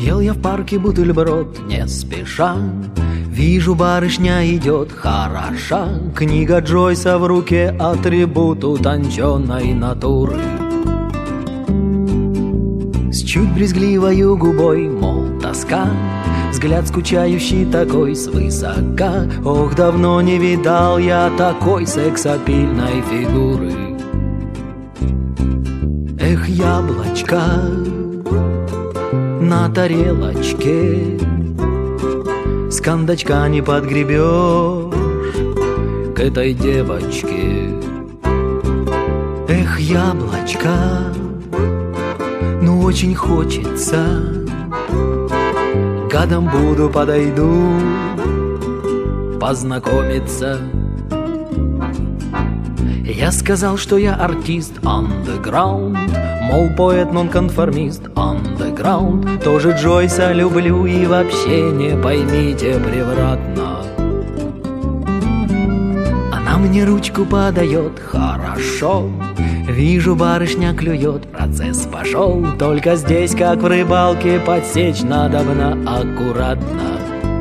Ел я в парке бутерброд не спеша, вижу, барышня идет хороша. Книга Джойса в руке, атрибут утонченной натуры. С чуть брезгливою губой, мол, тоска, взгляд скучающий такой свысока. Ох, давно не видал я такой сексапильной фигуры. Эх, яблочко на тарелочке, с кондачка не подгребешь к этой девочке. Эх, яблочко, ну очень хочется, годом буду, подойду познакомиться. Я сказал, что я артист underground, мол, поэт нонконформист underground. Тоже Джойса люблю и вообще не поймите превратно. Она мне ручку подает хорошо, вижу, барышня клюет, процесс пошел. Только здесь, как в рыбалке, подсечь надобно аккуратно.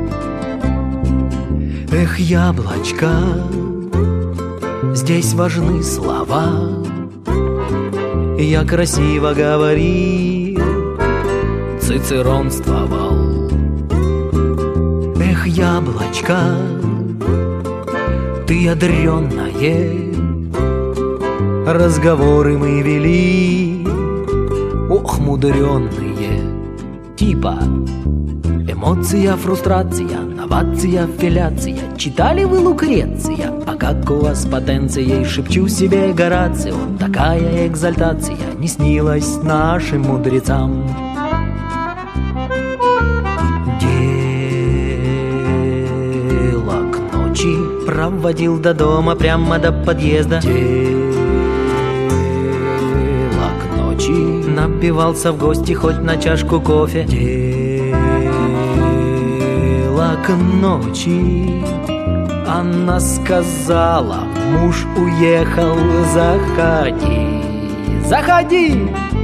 Эх, яблочко, здесь важны слова. Я красиво говорил, цицеронствовал. Эх, яблочко, ты ядреное, разговоры мы вели, ох, мудреные. Типа эмоция, фрустрация, новация, филяция. Читали вы Лукреция? А как у вас с потенцией? Шепчу себе Горацио, такая экзальтация не снилась нашим мудрецам. Дело к ночи проводил до дома, прямо до подъезда. Дело к ночи напивался в гости хоть на чашку кофе. Дело к ночи, она сказала, муж уехал, заходи, заходи.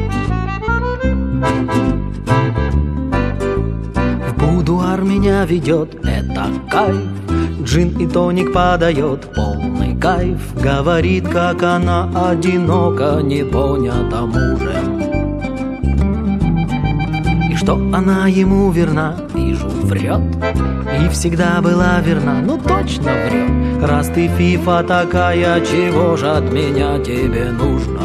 В будуар меня ведет, это кайф, джин и тоник подает, полный кайф. Говорит, как она одинока, не понята мужем. И что она ему верна, вижу, врет. И всегда была верна, ну точно врет. Раз ты фифа такая, чего же от меня тебе нужно?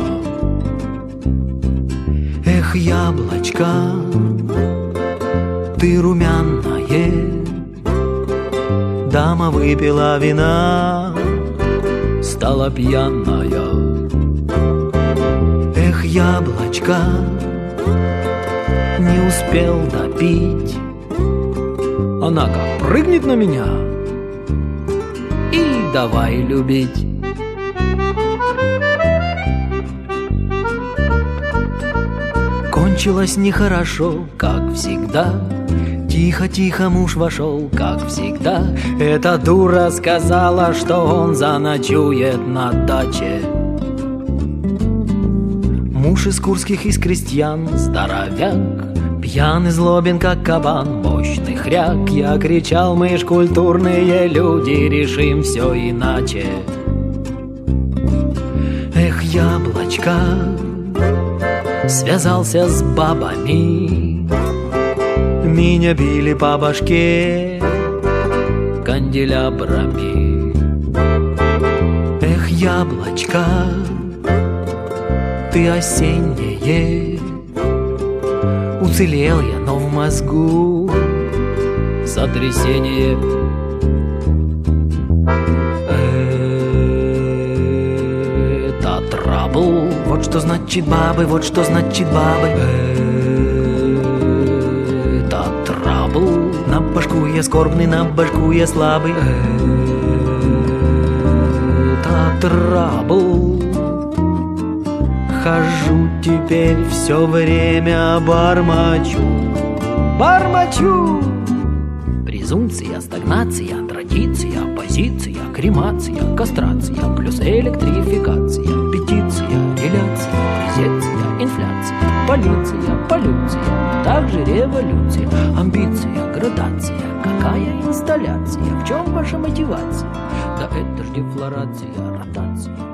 Эх, яблочко, ты румяное, дама выпила вина, стала пьяная. Эх, яблочко, не успел допить, она как прыгнет на меня и давай любить. Кончилось нехорошо, как всегда. Тихо-тихо муж вошел, как всегда. Эта дура сказала, что он заночует на даче. Муж из курских, из крестьян, здоровяк, пьяный, злобен, как кабан, мощный хряк. Я кричал, мы ж культурные люди, решим все иначе. Эх, яблочко, связался с бабами, меня били по башке канделябрами. Эх, яблочко, ты осеннее, уцелел я, но в мозгу сотрясение. Это трабл, вот что значит бабы, вот что значит бабы. Это трабл, на башку я скорбный, на башку я слабый. Это трабл, хожу теперь все время бормочу, бормочу. Презумпция, стагнация, традиция, позиция, кремация, кастрация, плюс электрификация, петиция, реляция, презенция, инфляция, полиция, полюция, также революция, амбиция, градация. Какая инсталляция? В чем ваша мотивация? Да это ж дефлорация, ротация.